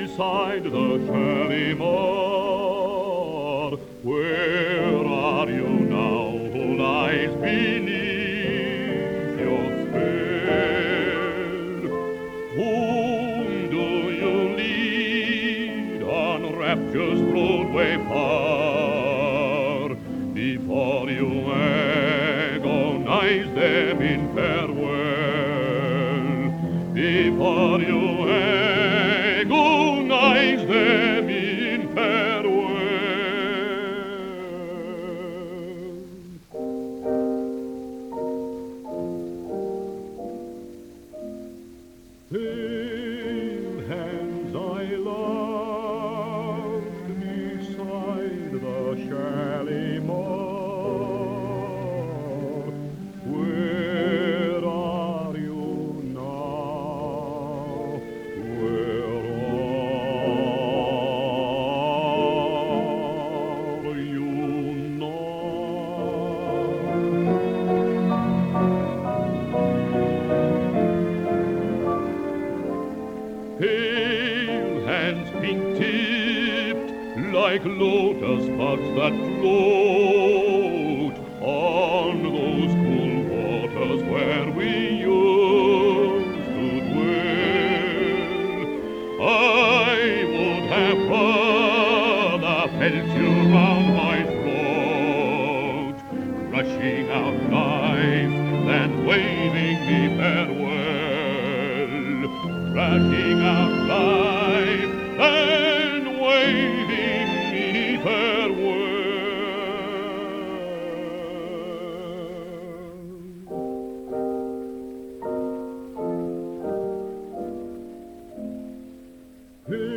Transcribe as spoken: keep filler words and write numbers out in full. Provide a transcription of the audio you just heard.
beside the Shalimar. Where are you now, who lies beneath your spell? Whom do you lead on rapture's Broadway far, before you agonize them in farewell, before you agonize them in farewell? Pale hands I loved beside the Shalimar. Where are you now? Where are you now? Pale hands pink-tipped, like lotus buds that float on those cool waters where we used to dwell. I would have rather felt you round my throat, crushing out life, than waving me farewell, crushing out life, and waving me farewell. Hey,